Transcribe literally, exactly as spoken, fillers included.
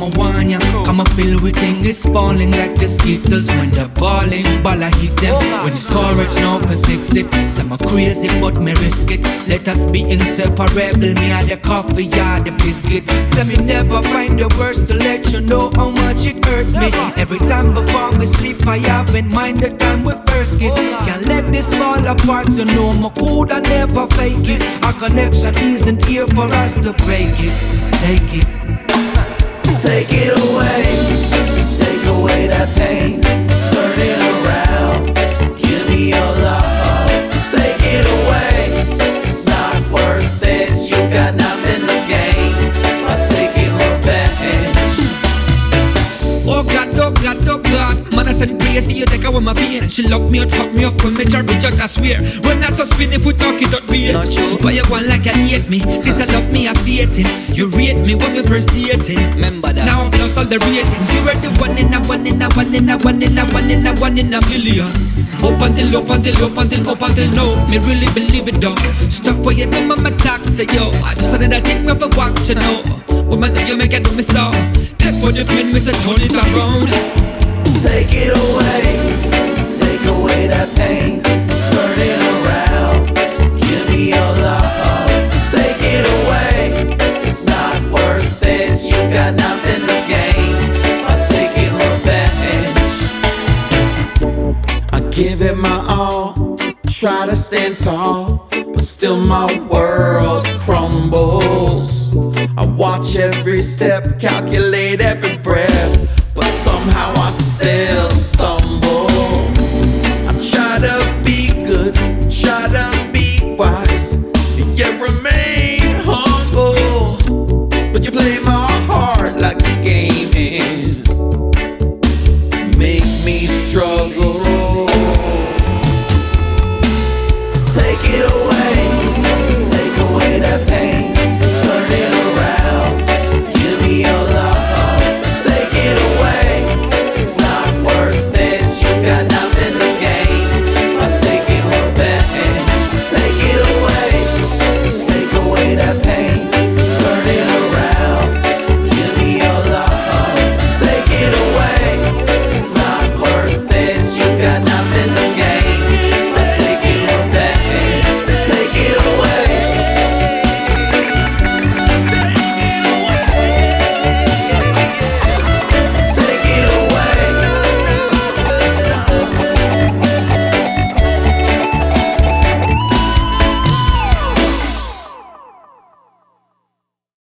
I'ma warn ya. Come I feel everything is falling like the Skittles when they're balling. Ball I hit them when the courage now for fix it. Some are crazy but me risk it. Let us be inseparable. Me and the coffee, yeah, the biscuit. Say me never find the words to let you know how much it hurts me. Every time before me sleep I have in mind the time we first kiss. Can't let this fall apart, you know me could I never fake it. Our connection isn't here for us to break it. Take it. Take it away, take away that pain, turn it around, give me your love. Take it away, it's not worth it, you got nothing to gain by taking revenge. Oh God, oh God, oh God, man I said praise for you, take away my pain. She locked me out, fuck me off, when me jar be just I swear. When not so spin if we talk it out be not sure. But you want like you hate me, this I love me I hate it. You rate me when we first dating. Remember that. Now I've lost all the ratings. You were the one in a one in a one in a one in a one in a one in a million. Up until up until up until up until now. Me really believe it though. Stop what you do, mama talk to you. I just wanted that thing me for walk to know. Woman that you make it do me so. Take for the pain, me say turn it around. Take it away, take away that pain, turn it around, give me your love. Take it away, it's not worth it, you got nothing to gain by taking revenge. I give it my all, try to stand tall, but still my world crumbles. I watch every step, calculate every breath, but somehow I stay.